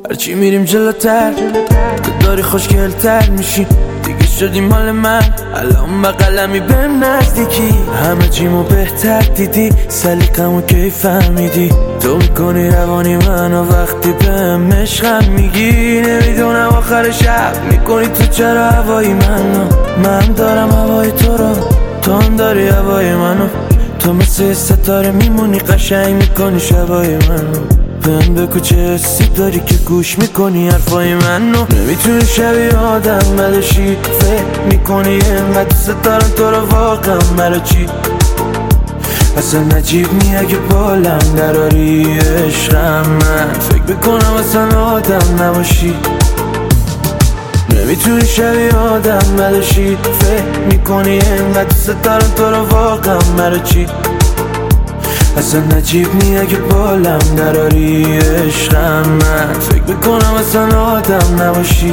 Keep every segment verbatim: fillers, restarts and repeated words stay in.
هرچی میریم جلوتر تو داری خوشگلتر میشی، دیگه شدی مال من، الان با قلمی بهم نزدیکی، همه چیمو بهتر دیدی، سلیقمو کی فهمیدی، تو میکنی روانی منو وقتی بهم عشقم میگی، نمیدونم آخر شب میکنی تو چرا هوای منو، من دارم هوای تو رو، تو هم داری هوای منو، تو مثل ستاره میمونی قشنگ میکنی شبای منو، بهم بگو چه حسی داری که گوش میکنی حرفای منو، نمیتونی شبیه آدم بلشی، فکر میکنی اینقدر دوست دارم تو رو واقعا مرا چی، اصلا نجیب نی اگه بالم دراری عشقم، من فکر بکنم اصلا آدم نباشی، نمیتونی شبیه آدم بلشی، فکر میکنی اینقدر دوست دارم تو رو واقعا مرا چی، اصلا نجیب نی اگه بالم دراری عشقم، من فکر بکنم اصلا آدم نباشی.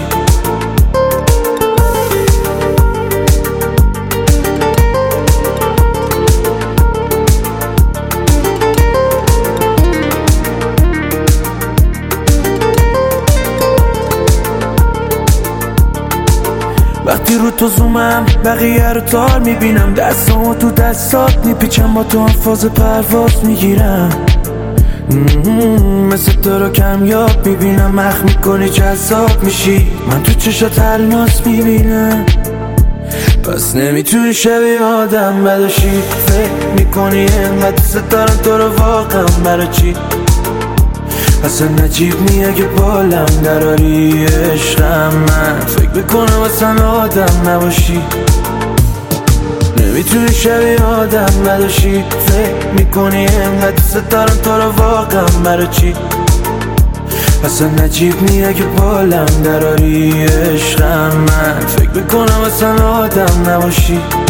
وقتی رو تو زومم بقیه رو تار میبینم، دستامو تو دستات میپیچم، با تو هم فاز پرواز میگیرم، مثل تو رو کمیاب میبینم، مخ میکنی جذاب میشی، من تو چشات الماس میبینم، پس نمیتونی شبیه آدم بلاشی، فکر میکنی اینقدر دوست دارم تو رو واقعا برا چی، اصلا نجیب نی اگه بالم دراری عشقم، من فکر بکنم اصلا آدم نباشی، نمیتونی شبیه آدم بلاشی، فکر میکنی اینقدر دوست دارم تو رو واقعا برا چی، اصلا نجیب نی اگه بالم دراری عشقم، من فکر بکنم اصلا آدم نباشی.